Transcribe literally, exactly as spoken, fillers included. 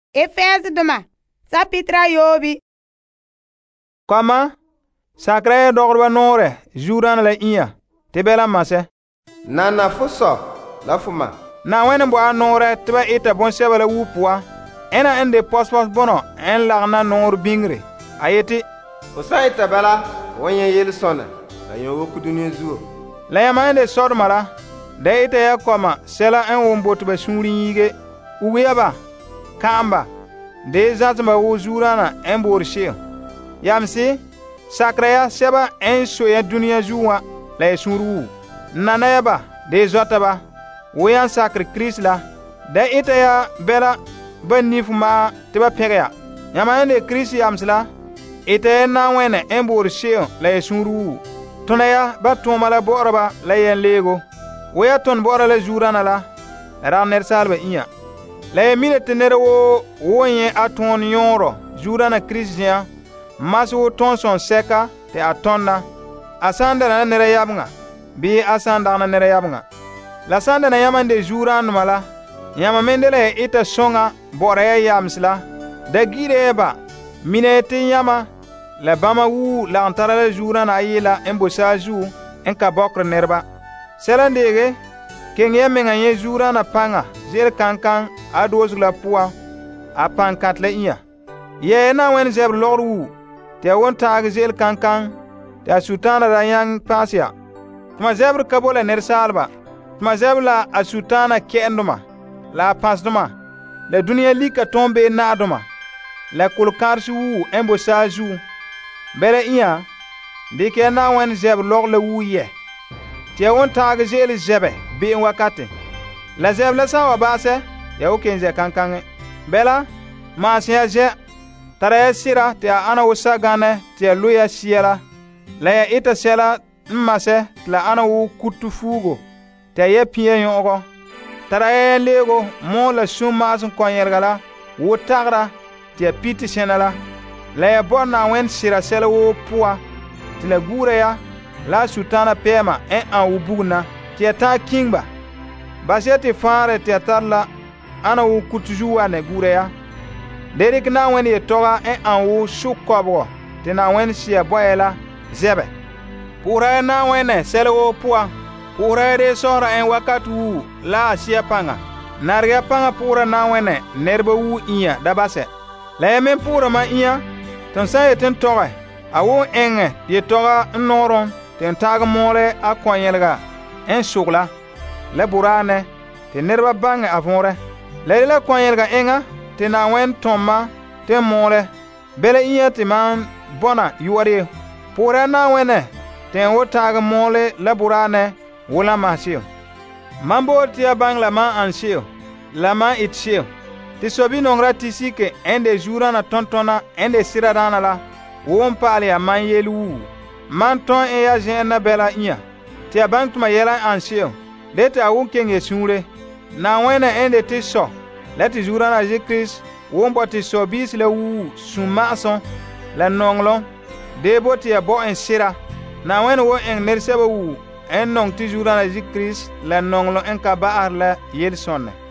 Efes duma sapitra yobi. Koma sakre dogorba nore juran la iya tebela mase. Nana fuso la fuma. Na wene bo anore teba ita bon sebala wupwa. Ena ende pospos bono en lagna nor bingre. Ayeti Usa ita bela wonye yel sona la yo woku dunia zuo. La yamande sodmala de ita ya koma sela en wombo teba suri yige uyaba kamba de zatma wo jurana en borshe. Yamsi sakraya seba en soya dunia zuwa la suru nanayaba de zotaba woyan sakre krisla de ita ya bela ban nifuma teba pegya yamande kris yamsla ite na wene en borshe la suru tonaya ba tomala borba la yen lego woya ton bora la jurana la raner salba iya la mine tenere wo wonye aton yoro jurana christian maso ton son seka te atonna asanda na nere yabnga bi asanda na nere yabnga la sanda na yamande juran mala yama mendele ita songa bora ya yamsla da gireba mine te yama la bama wu la antara la jurana ayila embosa ju en ka bokre nerba selandege kenge menga ye jurana panga zer kankan adoz la puwa a pankat la iya ye na wen zeb lorwu te won taag zel kankan te sultana da yang pasia tuma zebr kabola ner salba tuma zebla a sultana kenduma la pasduma la dunia lika tombe naduma la kulkarsu wu embo saju bere iya dike na wen zeb lor la wu ye te won taag zel zebe bi wakati la zeb la sawa base ya ukenze kankange bela masia je tare sira te ana usa gane te luya siela la ya ita sela mmase la ana wu kutu fugo te ye pie yongo tare lego mo la suma sun konyelgala wu tagra te piti senala la ya bonna wen sira sela wu puwa te la gure ya la sultana pema en an wu bugna te ta kingba baseti fare te tarla ana wu kutujuwa ne gureya derik na wen toga en an wu shukobo te na wen sia boyela zebe pura na wen selwo puwa pura de sora en wakatu la sia panga narga panga pura na wen nerba wu iya dabase la men pura ma iya ton sa eten toga awu enge ye toga noron ten tag mole akonyelga en sugla le burane te nerba bange avore le la kwanyelga enga te na wen tomma te mole bele iya te man bona yuari pura na wene te wotag mole le burane wala masio mambo te bangla ma ansio la ma itsio te sobi nongra tisike ende jurana tontona ende siradana la won pali man yelu man ton e ya jena bela iya te bang tuma yela ansio dete awun kenge sure na wena ende te so lati jurana je Christ won boti so bis le wu sumason la nonglo de boti ya bo en sira na wena wo en nerseba wu en nong ti jurana je Christ la nonglo en ka ba arla yel sonne